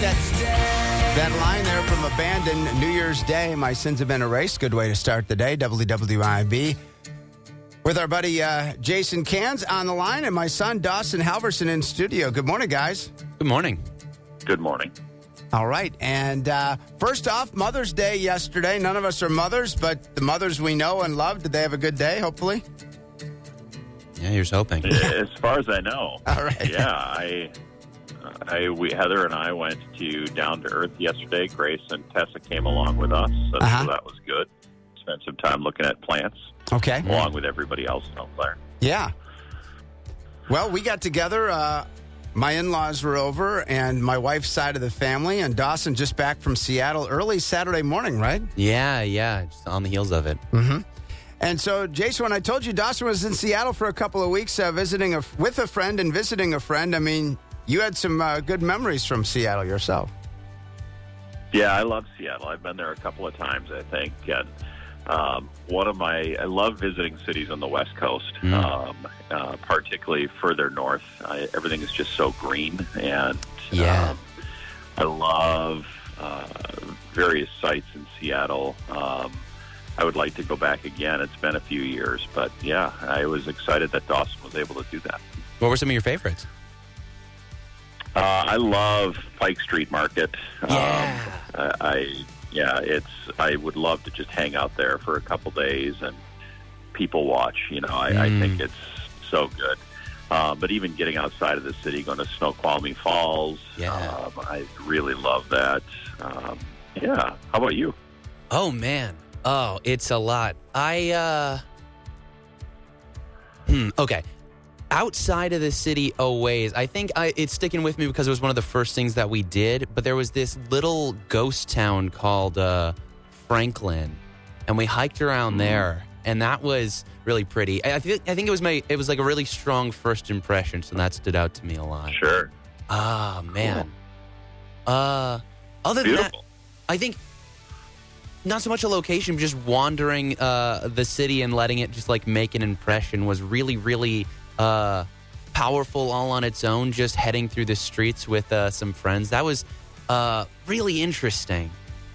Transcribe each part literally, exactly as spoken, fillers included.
that, that line there from Abandon, New Year's Day, My Sins Have Been Erased. Good way to start the day, W W I B. With our buddy uh, Jason Cans on the line and my son Dawson Halverson in studio. Good morning, guys. Good morning. Good morning. All right. And uh, first off, Mother's Day yesterday. None of us are mothers, but the mothers we know and love, did they have a good day, hopefully? Yeah, here's hoping. As far as I know. All right. Yeah, I, I, we, Heather and I went to Down to Earth yesterday. Grace and Tessa came along with us, so, Uh-huh. so that was good. Spent some time looking at plants. Okay. Along with everybody else out there. Yeah. Well, we got together. Uh, my in-laws were over, and my wife's side of the family, and Dawson just back from Seattle early Saturday morning, right? Yeah, yeah, just on the heels of it. Mm-hmm. And so, Jason, when I told you Dawson was in Seattle for a couple of weeks uh, visiting a, with a friend and visiting a friend, I mean, you had some uh, good memories from Seattle yourself. Yeah, I love Seattle. I've been there a couple of times, I think, and Um, one of my, I love visiting cities on the West Coast, Mm. um, uh, particularly further north. I, everything is just so green, and Yeah. um, I love uh, various sites in Seattle. Um, I would like to go back again. It's been a few years, but yeah, I was excited that Dawson was able to do that. What were some of your favorites? Uh, I love Pike Street Market. Yeah. Um, I, I yeah, it's. I would love to just hang out there for a couple days and people watch. You know, I, Mm. I think it's so good. Uh, but even getting outside of the city, going to Snoqualmie Falls, Yeah. um, I really love that. Um, yeah. How about you? Oh, man. Oh, it's a lot. I, uh... Hmm, okay. Outside of the city a ways, I think I, it's sticking with me because it was one of the first things that we did, but there was this little ghost town called uh, Franklin, and we hiked around there, and that was really pretty. I, I, think, I think it was my it was like a really strong first impression, so that stood out to me a lot. Sure. Ah, man. Uh, other than Beautiful. that, I think not so much a location, but just wandering uh, the city and letting it just like make an impression was really, really uh, powerful all on its own. Just heading through the streets with uh, some friends. That was uh, really interesting.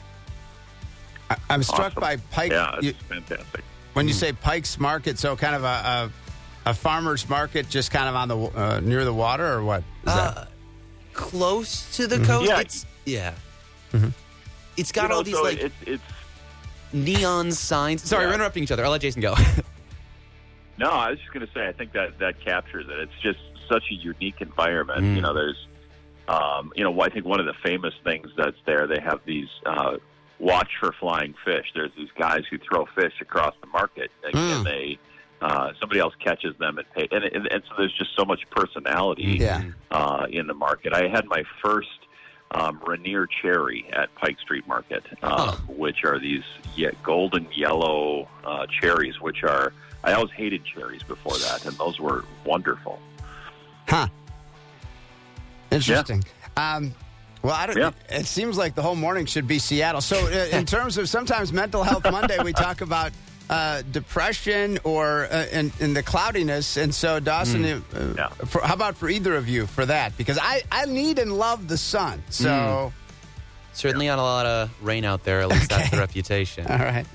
I, I'm struck Awesome. by Pike. Yeah, it's you, fantastic. when you say Pike's Market, so kind of a, a, a farmer's market just kind of on the uh, near the water, or what is Uh, that? close to the coast. Yeah. It's, yeah. Mhm. It's got You know, all these so like it's, it's neon signs. Sorry, Yeah. we're interrupting each other. I'll let Jason go. No, I was just going to say, I think that that captures it. It's just such a unique environment. Mm. You know, there's, um, you know, I think one of the famous things that's there, they have these uh, watch for flying fish. There's these guys who throw fish across the market, and, Mm. and they uh, somebody else catches them and pay. And, and, and so there's just so much personality Yeah. uh, in the market. I had my first um, Rainier cherry at Pike Street Market, uh, Huh. which are these ye- golden yellow uh, cherries, which are, I always hated cherries before that, and those were wonderful. Huh. Interesting. Um, well, I don't. Yeah. It seems like the whole morning should be Seattle. So, uh, in terms of sometimes Mental Health Monday, we talk about uh, depression or uh, in, in the cloudiness. And so, Dawson, uh, Yeah. for, how about for either of you for that? Because I, I need and love the sun. So, Certainly not a lot of rain out there. At least that's Okay. the reputation. all right.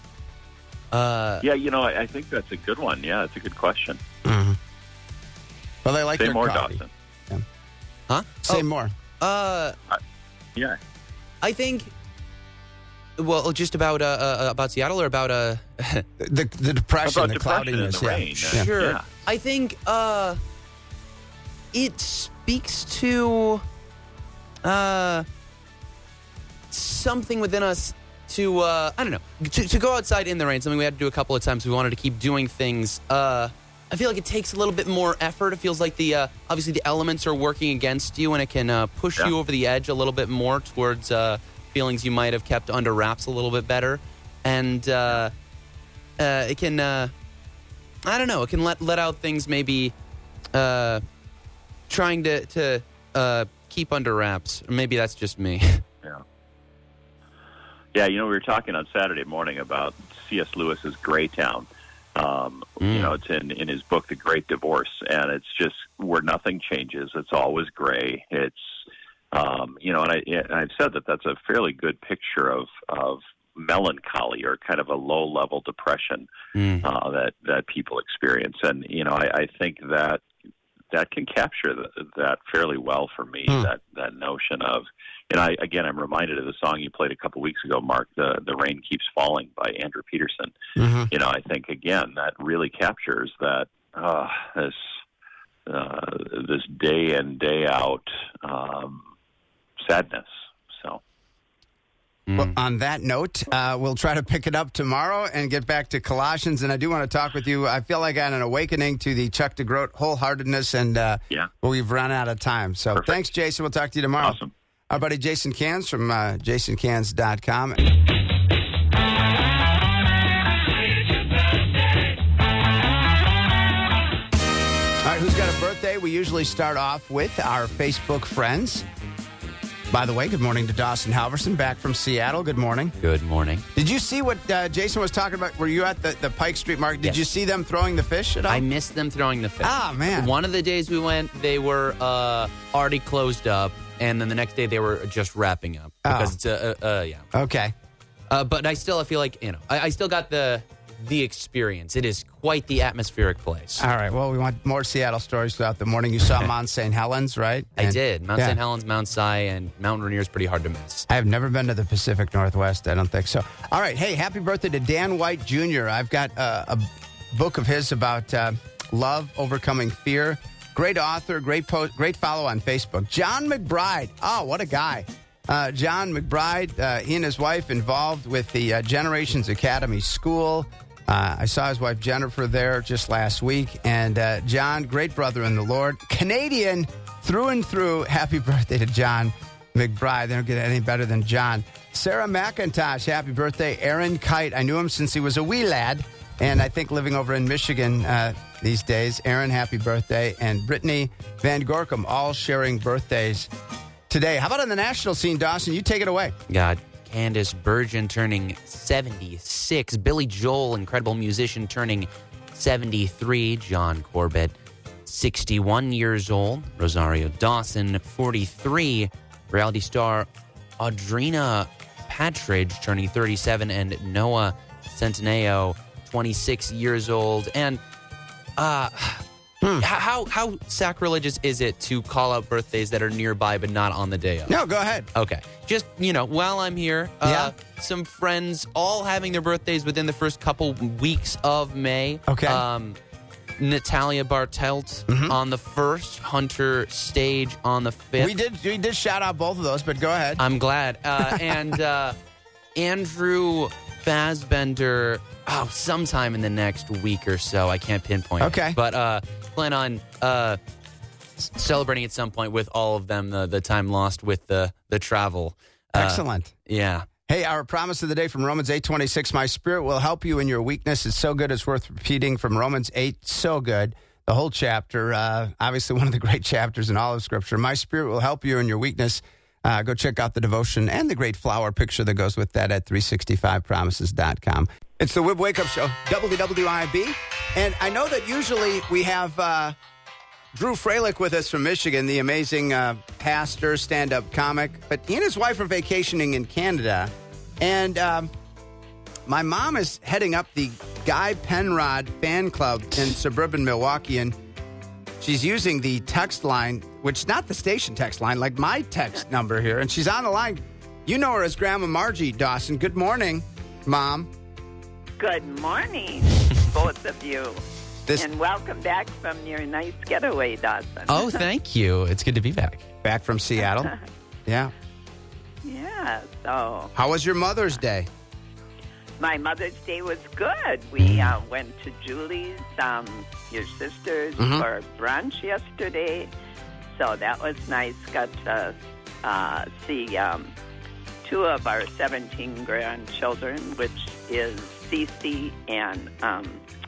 Uh, Yeah, you know, I, I think that's a good one. Yeah, it's a good question. Mm-hmm. Well, they like Say their more, coffee. Dawson. huh? Say Oh, more. Uh, Yeah. I think. Well, just about uh, uh, about Seattle or about uh. The, the depression, About the depression cloudiness. and the yeah. rain. Yeah. Sure. Yeah. I think uh, it speaks to uh, something within us to, uh, I don't know, to, to go outside in the rain, something we had to do a couple of times. We wanted to keep doing things. Uh, I feel like it takes a little bit more effort. It feels like the, uh, obviously the elements are working against you, and it can uh, push Yeah. you over the edge a little bit more towards uh, feelings you might have kept under wraps a little bit better. And uh, uh, it can, uh, I don't know, it can let let out things maybe uh, trying to, to uh, keep under wraps. Or maybe that's just me. Yeah. Yeah, you know, we were talking on Saturday morning about C S. Lewis's Greytown. Um, Mm. You know, it's in, in his book, The Great Divorce, and it's just where nothing changes. It's always gray. It's Um, you know, and, I, and I've said that that's a fairly good picture of, of melancholy or kind of a low-level depression Mm. uh, that, that people experience. And, you know, I, I think that that can capture the, that fairly well for me, Hmm. that, that notion of, and I, again, I'm reminded of the song you played a couple weeks ago, Mark, the, the Rain Keeps Falling by Andrew Peterson. Mm-hmm. You know, I think, again, that really captures that, uh, this, uh, this day in, day out, um, sadness. So, Well, on that note, uh, we'll try to pick it up tomorrow and get back to Colossians. And I do want to talk with you. I feel like I had an awakening to the Chuck DeGroat wholeheartedness, and uh, yeah. well, we've run out of time. So Perfect. thanks, Jason. We'll talk to you tomorrow. Awesome. Our buddy Jason Cans from uh, jason cans dot com. All right, who's got a birthday? We usually start off with our Facebook friends. By the way, good morning to Dawson Halverson, back from Seattle. Good morning. Good morning. Did you see what uh, Jason was talking about? Were you at the, the Pike Street Market? Did Yes. you see them throwing the fish at all? I missed them throwing the fish. Ah, man. One of the days we went, they were uh, already closed up, and then the next day they were just wrapping up because Oh. it's a uh, uh, yeah. Okay. Uh, but I still I feel like you know I, I still got the the experience. It is quite the atmospheric place. All right. Well, we want more Seattle stories throughout the morning. You saw Mount Saint Helens, right? I And- did. Mount yeah. Saint Helens, Mount Si, and Mount Rainier is pretty hard to miss. I have never been to the Pacific Northwest. I don't think so. All right. Hey, happy birthday to Dan White Junior I've got uh, a book of his about uh, love, overcoming fear. Great author, great post, great follow on Facebook. John McBride. Oh, what a guy. Uh, John McBride, uh, he and his wife involved with the uh, Generations Academy School. Uh, I saw his wife Jennifer there just last week. And uh, John, great brother in the Lord. Canadian through and through. Happy birthday to John McBride. They don't get any better than John. Sarah McIntosh, happy birthday. Aaron Kite, I knew him since he was a wee lad. And I think living over in Michigan uh, these days. Aaron, happy birthday. And Brittany Van Gorkum, all sharing birthdays today. How about on the national scene, Dawson? You take it away. God, Candace Bergen turning seventy-six. Billy Joel, incredible musician, turning seventy-three. John Corbett, sixty-one years old. Rosario Dawson, forty-three. Reality star Audrina Patridge, turning thirty-seven. And Noah Centineo, twenty-six years old. And uh, Hmm. h- how how sacrilegious is it to call out birthdays that are nearby but not on the day of? No, go ahead. Okay. Just, you know, while I'm here, uh, some friends all having their birthdays within the first couple weeks of May. Okay. Um, Natalia Bartelt on the first, Hunter Stage on the fifth. We did we did shout out both of those, but go ahead. I'm glad. Uh, and uh, Andrew Fassbender, oh, sometime in the next week or so. I can't pinpoint Okay. it. But uh, plan on uh, s- celebrating at some point with all of them, the, the time lost with the, the travel. Uh, Excellent. Yeah. Hey, our promise of the day from Romans eight twenty-six, my spirit will help you in your weakness. It's so good, it's worth repeating from Romans eight. So good. The whole chapter, uh, obviously one of the great chapters in all of Scripture. My spirit will help you in your weakness. Uh, go check out the devotion and the great flower picture that goes with that at three sixty-five promises dot com. It's the Wib Wake Up Show, W W I B. And I know that usually we have uh, Drew Freilich with us from Michigan, the amazing uh, pastor, stand-up comic. But he and his wife are vacationing in Canada. And um, my mom is heading up the Guy Penrod fan club in suburban Milwaukee. And she's using the text line, which is not the station text line, like my text number here. And she's on the line. You know her as Grandma Margie Dawson. Good morning, Mom. Good morning, both of you. This And welcome back from your nice getaway, Dawson. Oh, thank you. It's good to be back. back from Seattle. Yeah. Yeah, so How was your Mother's Day? my Mother's Day was good. We uh, went to Julie's, um, your sister's, Mhm. for brunch yesterday. So that was nice. Got to uh, see um, two of our seventeen grandchildren, which is Cece and um,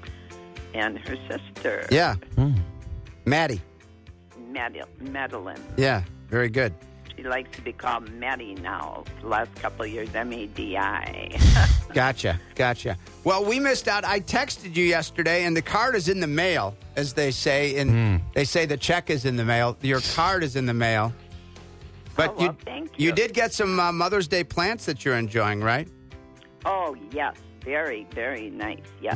and her sister, Yeah. Maddie. Mad- Madeline. Yeah. Very good. She likes to be called Maddie now. The last couple of years, M A D I. Gotcha. Gotcha. Well, we missed out. I texted you yesterday, and the card is in the mail, as they say. And they say the check is in the mail. Your card is in the mail. But Oh, well, you, thank you you. did get some uh, Mother's Day plants that you're enjoying, right? Oh, yes. Very, very nice. Yes.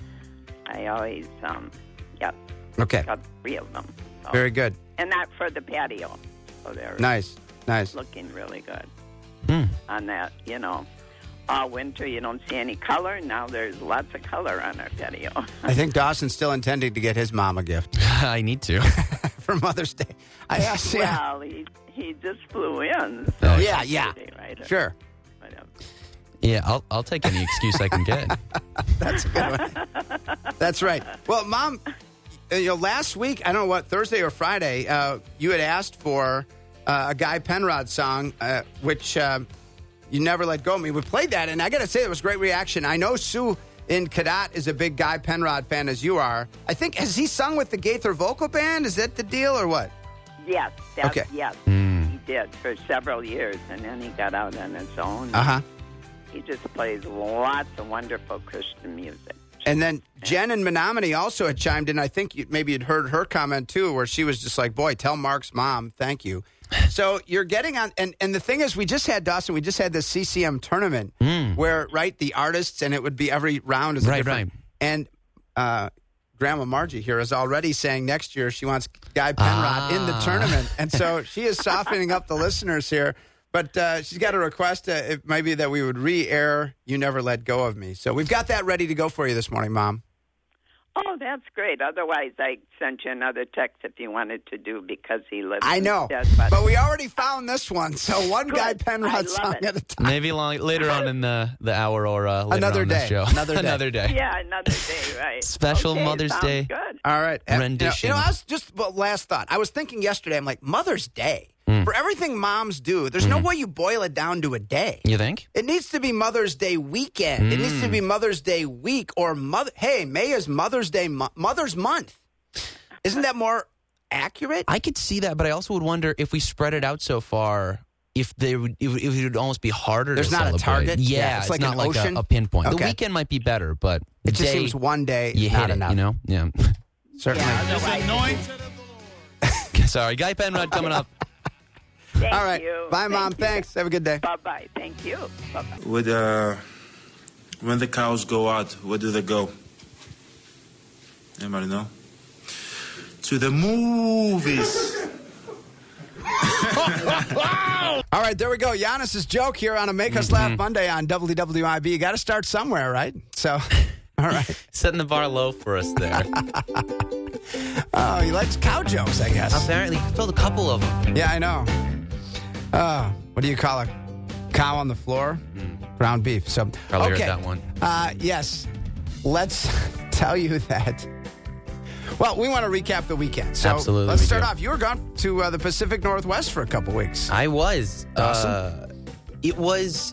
I always, um, yes, Okay. got three of them. So. Very good. And that for the patio. So they're Nice. Nice. looking really good Hmm. on that, you know. All winter, you don't see any color. Now there's lots of color on our patio. I think Dawson's still intending to get his mom a gift I need to. for Mother's Day. I asked him. Well, he, he just flew in. So Yeah, yeah. Right? Sure. Whatever. Yeah, I'll I'll take any excuse I can get. That's a good one. That's right. Well, Mom, you know, last week, I don't know what, Thursday or Friday, uh, you had asked for uh, a Guy Penrod song, uh, which uh, you never let go of me. We played that, and I got to say, it was great reaction. I know Sue in Cadott is a big Guy Penrod fan, as you are. I think, has he sung with the Gaither Vocal Band? Is that the deal, or what? Yes, that's, Okay. yes, Mm. he did for several years, and then he got out on his own. Uh-huh. He just plays lots of wonderful Christian music. And then Jen in Menominee also had chimed in. I think you, maybe you'd heard her comment, too, where she was just like, boy, tell Mark's mom, thank you. So you're getting on, and, and the thing is, we just had, Dawson, we just had this C C M tournament Mm. where, right, the artists, and it would be every round is a Right, different. right. And uh, Grandma Margie here is already saying next year she wants Guy Penrod in the Ah. tournament. And so she is softening up the listeners here. But uh, she's got a request, uh, if maybe that we would re-air You Never Let Go of Me. So we've got that ready to go for you this morning, Mom. Oh, that's great. Otherwise, I sent you another text if you wanted to do Because He Lives. I know, instead, but we already found this one. So one Good. Guy I Penrod love song it. at a time. Maybe long, later on in the, the hour or uh, later Another on day. this show. Another day. Another day. Yeah, another day, right. Special Okay, Mother's sounds Day. Good. All right. Uh, Rendition. You know, you know, I was just well, last thought. I was thinking yesterday, I'm like, Mother's Day. Mm. For everything moms do, there's no way you boil it down to a day. You think? It needs to be Mother's Day weekend. It needs to be Mother's Day week or mother. Hey, May is Mother's Day, mo- Mother's Month. Isn't that more accurate? I could see that, but I also would wonder if we spread it out so far, if they would, if, if it would almost be harder. There's to not a celebrate. target? Yeah, Yeah, it's it's, like not an like ocean? a, a pinpoint. Okay. The weekend might be better, but It just day, seems one day you is hit not it. enough. You know? Yeah. Certainly. Sorry, Guy Penrod coming up. Thank All right. you. Bye, Thank Mom. you. Thanks. Have a good day. Bye-bye. Thank you. Bye-bye. With uh, when the cows go out, where do they go? Anybody know? To the movies. All right, there we go. Giannis's joke here on a Make Us Laugh Monday on W W I B. You got to start somewhere, right? So, all right. Setting the bar low for us there. Oh, he likes cow jokes, I guess. Apparently, he told a couple of them. Yeah, I know. Uh, what do you call a cow on the floor? Ground beef. So, Probably okay. heard that one. Uh, yes. Let's tell you that. Well, we want to recap the weekend. So Absolutely, let's we start do. off. You were gone to uh, the Pacific Northwest for a couple weeks. I was. Awesome. Uh, it was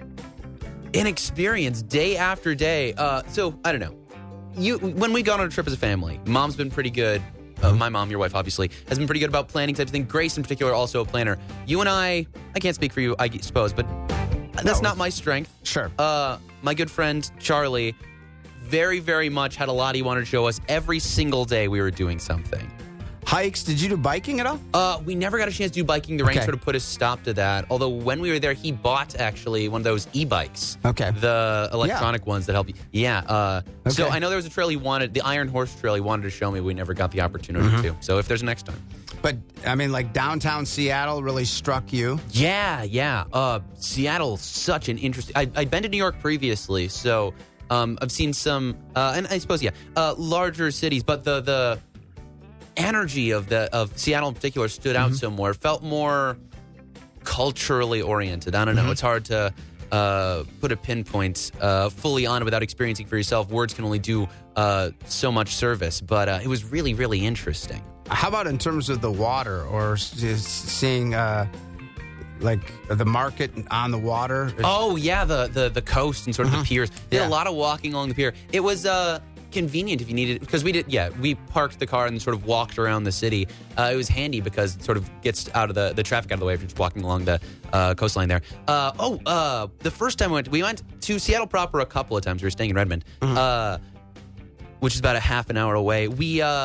an experience day after day. Uh, so, I don't know. You When we go on a trip as a family, Mom's been pretty good. Uh, my mom, your wife, obviously, has been pretty good about planning types of things. Grace, in particular, also a planner. You and I, I can't speak for you, I suppose, but that's No. not my strength. Sure. Uh, my good friend, Charlie, very, very much had a lot he wanted to show us. Every single day we were doing something. Hikes. Did you do biking at all? Uh, we never got a chance to do biking. The rain Okay. sort of put a stop to that. Although when we were there, he bought actually one of those e-bikes. Okay. The electronic ones that help you. Yeah. Uh, So Okay. I know there was a trail he wanted, the Iron Horse Trail he wanted to show me. We never got the opportunity Mm-hmm. to. So if there's a next time. But, I mean, like downtown Seattle really struck you. Yeah, yeah. Uh, Seattle's such an interesting. I, I'd been to New York previously, so um, I've seen some, uh, and I suppose yeah, uh, larger cities. But the the energy of the of Seattle in particular stood out some more. It felt more culturally oriented. I don't know. It's hard to uh, put a pinpoint uh, fully on it without experiencing for yourself. Words can only do uh, so much service, but uh, it was really, really interesting. How about in terms of the water or s- s- seeing, uh, like, the market on the water? Oh yeah, the the the coast and sort of the piers. Did Yeah. a lot of walking along the pier. It was uh, convenient if you needed, because we did. Yeah, we parked the car and sort of walked around the city. Uh, it was handy because it sort of gets out of the, the traffic out of the way if you're just walking along the uh, coastline there. Uh, oh, uh, the first time we went, we went to Seattle proper a couple of times. We were staying in Redmond, uh, which is about a half an hour away. We uh,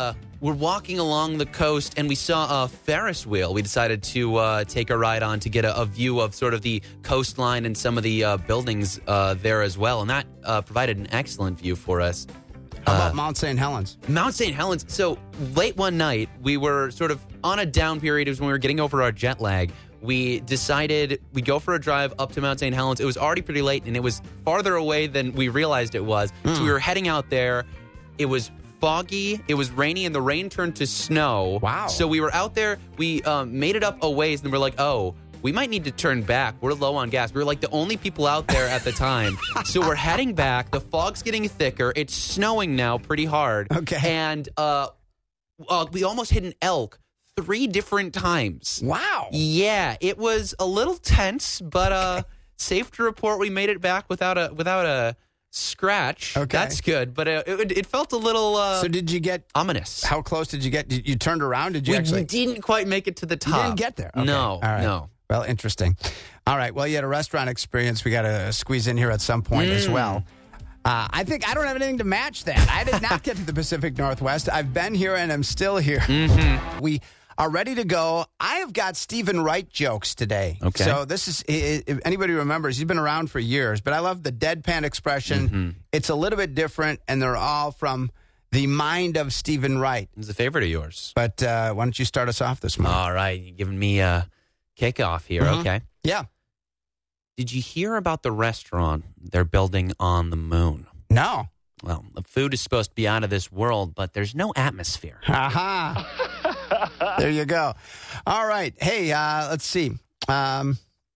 we're walking along the coast, and we saw a Ferris wheel. We decided to uh, take a ride on to get a, a view of sort of the coastline and some of the uh, buildings uh, there as well. And that uh, provided an excellent view for us. How about Uh, Mount Saint Helens? Mount Saint Helens. So late one night, we were sort of on a down period. It was when we were getting over our jet lag. We decided we'd go for a drive up to Mount Saint Helens. It was already pretty late, and it was farther away than we realized it was. Mm. So we were heading out there. It was foggy. It was rainy, and the rain turned to snow. Wow. So we were out there. We um, made it up a ways, and we're like, oh, we might need to turn back. We're low on gas. We were like the only people out there at the time. So we're heading back. The fog's getting thicker. It's snowing now pretty hard. Okay. And uh, uh, we almost hit an elk three different times. Wow. Yeah, it was a little tense, but uh, safe to report we made it back without a without a scratch. Okay. That's good. But uh, it, it felt a little uh, So did you get, ominous. how close did you get? You, you turned around? Did you we actually? didn't quite make it to the You top. didn't get there? Okay. No, All right. no. Well, interesting. All right. Well, you had a restaurant experience we got to squeeze in here at some point as Mm. well. Uh, I think I don't have anything to match that. I did not get to the Pacific Northwest. I've been here and I'm still here. Mm-hmm. We are ready to go. I have got Stephen Wright jokes today. Okay. So this is, i- if anybody remembers, he's been around for years, but I love the deadpan expression. Mm-hmm. It's a little bit different, and they're all from the mind of Stephen Wright. It's a favorite of yours. But uh, why don't you start us off this morning? All right, you're giving me a kickoff here. Mhm. Okay. Yeah. Did you hear about the restaurant they're building on the moon? No. Well, the food is supposed to be out of this world, but there's no atmosphere. Ha-ha. There you go. All right. Hey, uh, let's see. Um,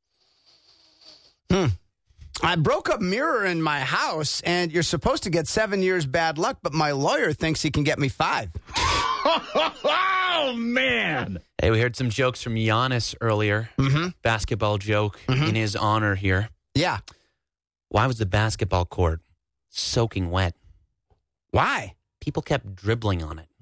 hmm. I broke a mirror in my house, and you're supposed to get seven years bad luck, but my lawyer thinks he can get me five. Oh, man. Hey, we heard some jokes from Giannis earlier. Mm-hmm. Basketball joke in his honor here. Yeah. Why was the basketball court soaking wet? Why? People kept dribbling on it.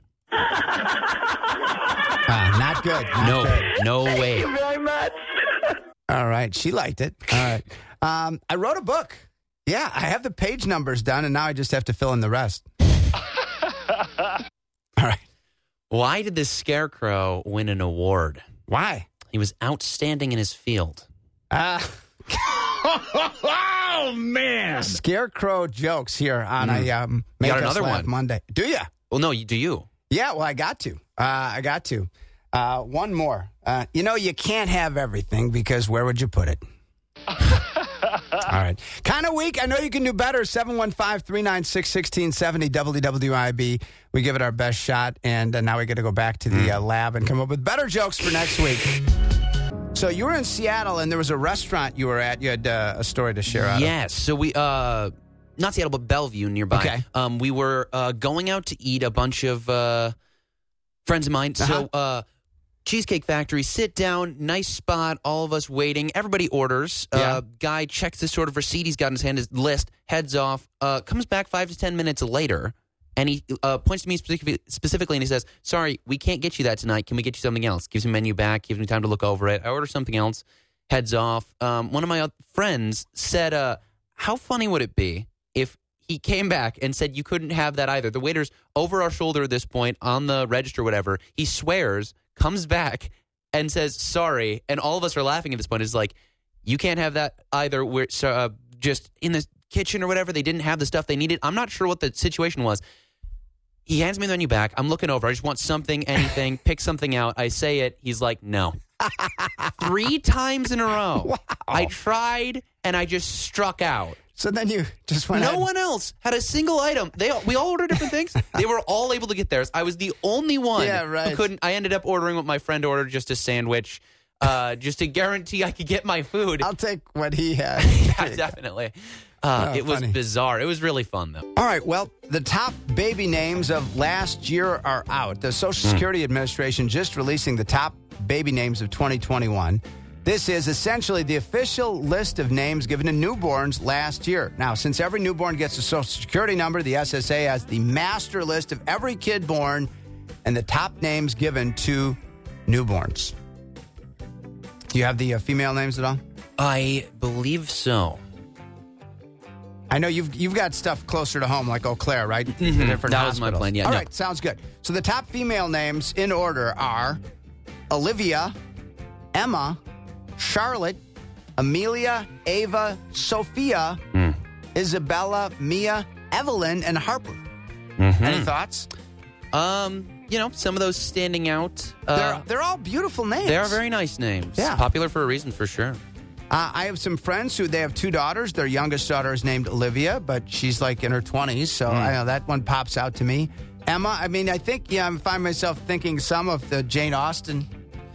Ah, not good. Not no, good. no way. Very much. All right. She liked it. All right. Um, I wrote a book. Yeah, I have the page numbers done, and now I just have to fill in the rest. All right. Why did this scarecrow win an award? Why? He was outstanding in his field. Uh, Oh, man. Scarecrow jokes here on a um, Make got Us another Laugh one. Monday. Do you? Well, no, you, do you? Yeah, well, I got to. Uh, I got to. Uh, one more. Uh, you know, you can't have everything because where would you put it? All right. Kind of weak. I know you can do better. seven one five, three nine six, one six seven zero W W I B. We give it our best shot, and uh, now we got to go back to the uh, lab and come up with better jokes for next week. So you were in Seattle, and there was a restaurant you were at. You had uh, a story to share out of. Yes. So we, uh, not Seattle, but Bellevue nearby. Okay. Um, we were uh, going out to eat, a bunch of uh, friends of mine. Uh-huh. So, uh, Cheesecake Factory, sit down, nice spot, all of us waiting. Everybody orders. Yeah. Uh, guy checks this sort of receipt he's got in his hand, his list, heads off, uh, comes back five to ten minutes later, and he uh, points to me specifically, specifically and he says, sorry, we can't get you that tonight. Can we get you something else? Gives me menu back, gives me time to look over it. I order something else, heads off. Um, one of my friends said, uh, how funny would it be if he came back and said you couldn't have that either? The waiter's over our shoulder at this point on the register or whatever. He swears, comes back and says, sorry. And all of us are laughing at this point. It's like, you can't have that either. We're so, uh, just in the kitchen or whatever. They didn't have the stuff they needed. I'm not sure what the situation was. He hands me the menu back. I'm looking over. I just want something, anything. Pick something out. I say it. He's like, no. Three times in a row. Wow. I tried, and I just struck out. So then you just went No ahead- one else had a single item. They we all ordered different things. They were all able to get theirs. I was the only one Yeah, right. who couldn't. I ended up ordering what my friend ordered, just a sandwich, uh, just to guarantee I could get my food. I'll take what he had. Yeah, definitely. Uh, Oh, it was funny. bizarre. It was really fun, though. All right, well, the top baby names of last year are out. The Social Security Administration just releasing the top baby names of twenty twenty-one. This is essentially the official list of names given to newborns last year. Now, since every newborn gets a Social Security number, the S S A has the master list of every kid born and the top names given to newborns. Do you have the uh, female names at all? I believe so. I know you've you've got stuff closer to home, like Eau Claire, right? Mm-hmm. The different That was my hospitals. plan, yeah, All no. right, sounds good. So the top female names in order are Olivia, Emma, Charlotte, Amelia, Ava, Sophia, Mm. Isabella, Mia, Evelyn, and Harper. Mm-hmm. Any thoughts? Um, you know, some of those standing out. Uh, they're, they're all beautiful names. they are very nice names. Yeah. Popular for a reason, for sure. Uh, I have some friends who they have two daughters. Their youngest daughter is named Olivia, but she's like in her twenties, so I know that one pops out to me. Emma, I mean, I think, yeah, I find myself thinking some of the Jane Austen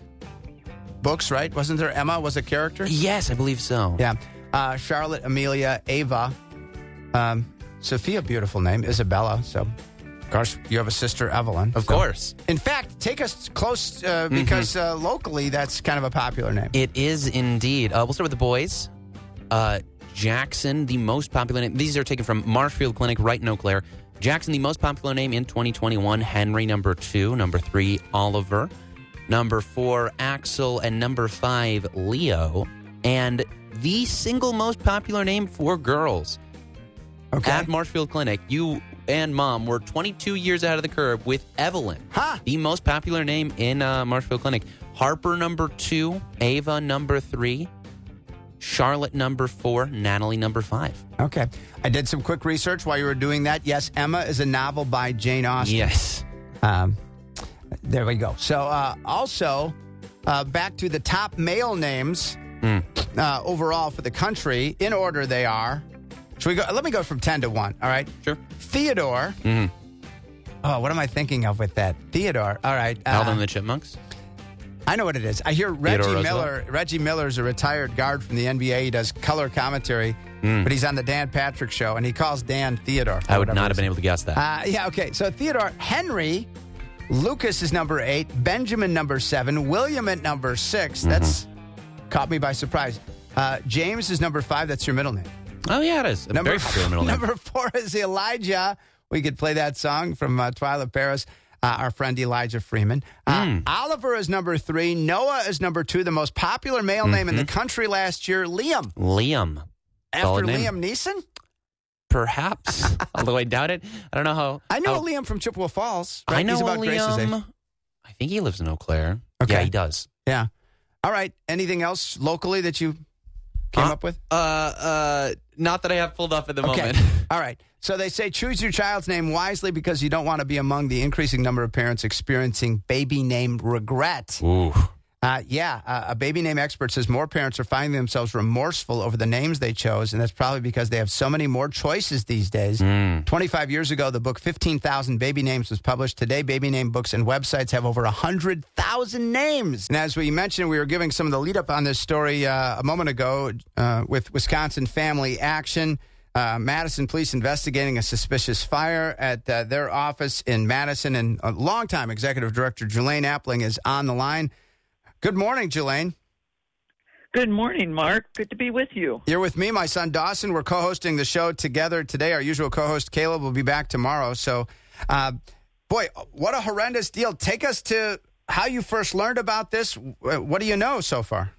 books, right? Wasn't there Emma was a character? Yes, I believe so. Yeah. Uh, Charlotte, Amelia, Ava, um, Sophia, beautiful name, Isabella. So, of course, you have a sister, Evelyn. Of So- course. In fact, take us close uh, because uh, locally that's kind of a popular name. It is indeed. Uh, we'll start with the boys. Uh, Jackson, the most popular name. These are taken from Marshfield Clinic, right in Eau Claire. Jackson, the most popular name in twenty twenty-one. Henry, number two. Number three, Oliver. Number four, Axel. And number five, Leo. And the single most popular name for girls Okay. at Marshfield Clinic, you and Mom were twenty-two years out of the curve with Evelyn. Huh. The most popular name in uh, Marshfield Clinic. Harper, number two. Ava, number three. Charlotte, number four. Natalie, number five. Okay. I did some quick research while you were doing that. Yes, Emma is a novel by Jane Austen. Yes. Um, there we go. So, uh, also, uh, back to the top male names Mm. uh, overall for the country. In order, they are. Should we go? Let me go from ten to one. All right. Sure. Theodore. Mm-hmm. Oh, what am I thinking of with that? Theodore. All right. uh, Alvin and the Chipmunks. I know what it is. I hear Reggie Roosevelt? Miller. Reggie Miller's a retired guard from the N B A. He does color commentary, Mm. but he's on the Dan Patrick Show, and he calls Dan Theodore. for I would whatever not have reason. been able to guess that. Uh, yeah, okay. So Theodore, Henry, Lucas is number eight, Benjamin number seven, William at number six. Mm-hmm. That's caught me by surprise. Uh, James is number five. That's your middle name. oh, yeah, it is. A Number, very popular middle name. number four is Elijah. We could play that song from uh, Twilight Paris. Uh, our friend Elijah Freeman. Uh, Mm. Oliver is number three. Noah is number two. The most popular male name in the country last year, Liam. Liam. After Solid name. Liam Neeson? Perhaps. Although I doubt it. I don't know how. I know how, a Liam from Chippewa Falls. Right? I know He's about a Grace's age. Liam. I think he lives in Eau Claire. Okay. Yeah, he does. Yeah. All right. Anything else locally that you came Uh, up with? Uh, uh, not that I have pulled up at the Okay. moment. All right. So they say choose your child's name wisely because you don't want to be among the increasing number of parents experiencing baby name regret. Ooh. Uh, yeah, uh, a baby name expert says more parents are finding themselves remorseful over the names they chose, and that's probably because they have so many more choices these days. Mm. twenty-five years ago, the book fifteen thousand Baby Names was published. Today, baby name books and websites have over one hundred thousand names. And as we mentioned, we were giving some of the lead up on this story uh, a moment ago uh, with Wisconsin Family Action. Uh, Madison police investigating a suspicious fire at uh, their office in Madison, and a longtime executive director, Jelaine Appling, is on the line. Good morning, Jelaine. Good morning, Mark. Good to be with you. You're with me, my son Dawson. We're co-hosting the show together today. Our usual co-host, Caleb, will be back tomorrow. So, uh, boy, what a horrendous deal. Take us to how you first learned about this. What do you know so far?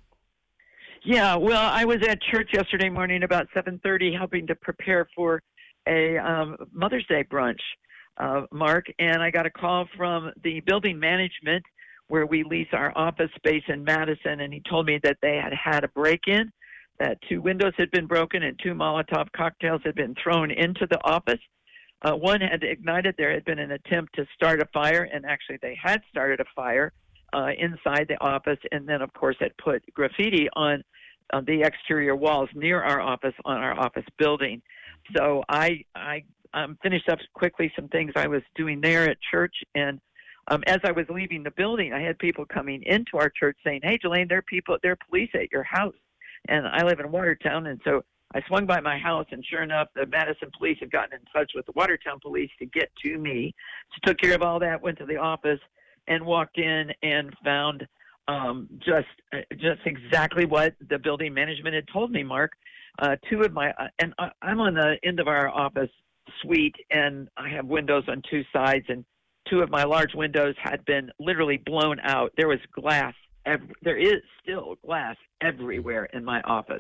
Yeah, well, I was at church yesterday morning about seven thirty helping to prepare for a um, Mother's Day brunch, uh, Mark, and I got a call from the building management where we lease our office space in Madison, and he told me that they had had a break-in, that two windows had been broken and two Molotov cocktails had been thrown into the office. Uh, one had ignited. There had been an attempt to start a fire, and actually they had started a fire uh, inside the office, and then, of course, had put graffiti on, on the exterior walls near our office on our office building. So I, I um, finished up quickly some things I was doing there at church, and Um, as I was leaving the building, I had people coming into our church saying, "Hey, Jelaine, there are people, there are police at your house." And I live in Watertown, and so I swung by my house, and sure enough, the Madison police had gotten in touch with the Watertown police to get to me. So took care of all that, went to the office, and walked in and found um, just just exactly what the building management had told me, Mark. Uh, two of my, uh, and I, I'm on the end of our office suite, and I have windows on two sides, and two of my large windows had been literally blown out. There was glass. Ev- there is still glass everywhere in my office.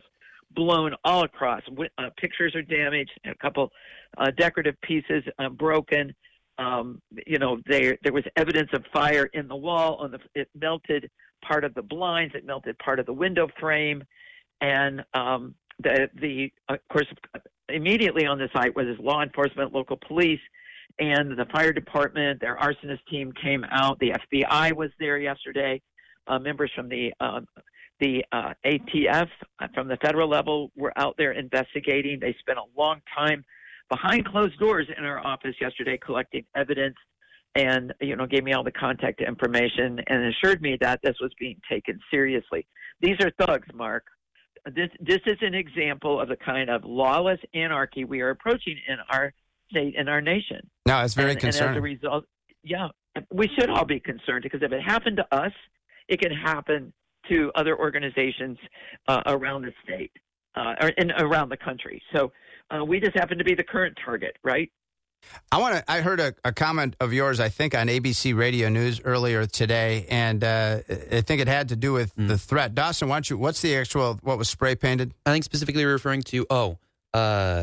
blown all across. Uh, pictures are damaged. A couple uh, decorative pieces uh, broken. Um, you know, there there was evidence of fire in the wall. On the it melted part of the blinds. It melted part of the window frame, and um, the the of course immediately on the site was law enforcement, local police, and the fire department. Their arsonist team came out. The F B I was there yesterday. Uh, members from the uh, the uh, A T F from the federal level were out there investigating. They spent a long time behind closed doors in our office yesterday collecting evidence, and you know gave me all the contact information and assured me that this was being taken seriously. These are thugs, Mark. This this is an example of the kind of lawless anarchy we are approaching in our state and our nation. No, it's very and, concerning. And as a result, yeah, we should all be concerned, because if it happened to us, it can happen to other organizations uh, around the state uh, or in, around the country. So uh, we just happen to be the current target, right? I want to. I heard a, a comment of yours, I think, on A B C Radio News earlier today, and uh, I think it had to do with mm. the threat. Dawson, why don't you? What's the actual? What was spray painted? I think specifically referring to oh, uh,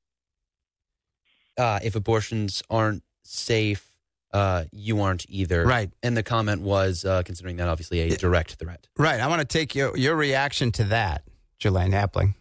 uh, if abortions aren't safe, uh, you aren't either. Right. And the comment was uh, considering that obviously a direct threat. Right. I want to take your your reaction to that, Jelaine Appling.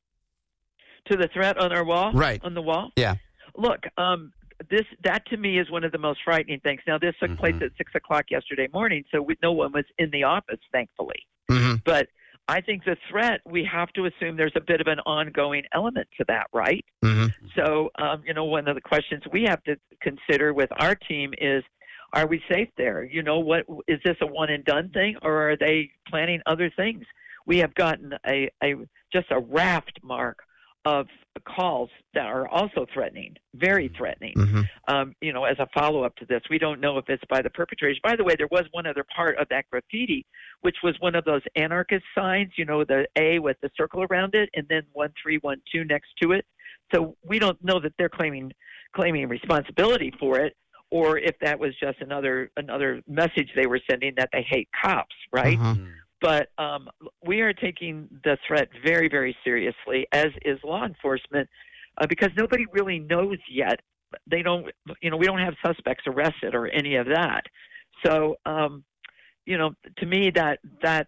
To the threat on our wall. Right. On the wall. Yeah. Look, um, this that to me is one of the most frightening things. Now, this took mm-hmm. place at six o'clock yesterday morning, so we, no one was in the office, thankfully. Mm-hmm. But I think the threat, we have to assume there's a bit of an ongoing element to that, right? Mm-hmm. So, um, you know, one of the questions we have to consider with our team is, are we safe there? You know, what is this a one and done thing, or are they planning other things? We have gotten a, a just a raft, Mark, of calls that are also threatening, very threatening. Mm-hmm. Um, you know, as a follow-up to this, we don't know if it's by the perpetrators. By the way, there was one other part of that graffiti, which was one of those anarchist signs, you know, the A with the circle around it, and then one three one two next to it. So we don't know that they're claiming claiming responsibility for it, or if that was just another another message they were sending that they hate cops, right? Uh-huh. But um, we are taking the threat very, very seriously, as is law enforcement, uh, because nobody really knows yet. They don't, you know, we don't have suspects arrested or any of that. So, um, you know, to me, that that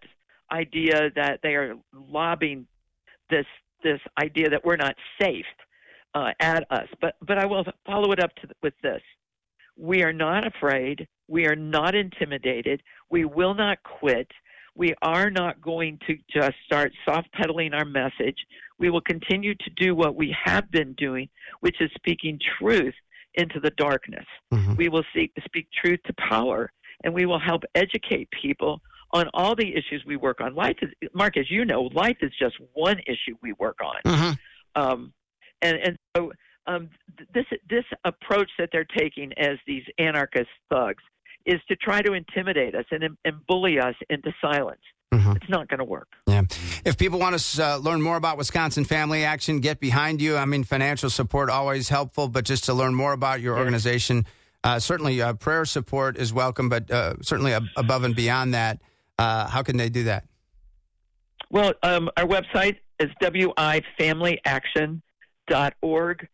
idea that they are lobbying this this idea that we're not safe uh, at us. But but I will follow it up to, with this: we are not afraid. We are not intimidated. We will not quit. We are not going to just start soft-pedaling our message. We will continue to do what we have been doing, which is speaking truth into the darkness. Mm-hmm. We will seek to speak truth to power, and we will help educate people on all the issues we work on. Life is, Mark, as you know, life is just one issue we work on. Mm-hmm. Um, and, and so um, this this approach that they're taking as these anarchist thugs is to try to intimidate us and, and bully us into silence. Mm-hmm. It's not going to work. Yeah. If people want to uh, learn more about Wisconsin Family Action, get behind you. I mean, financial support always helpful, but just to learn more about your yeah. organization, uh, certainly uh, prayer support is welcome, but uh, certainly ab- above and beyond that, uh, how can they do that? Well, um, our website is w i family action dot org.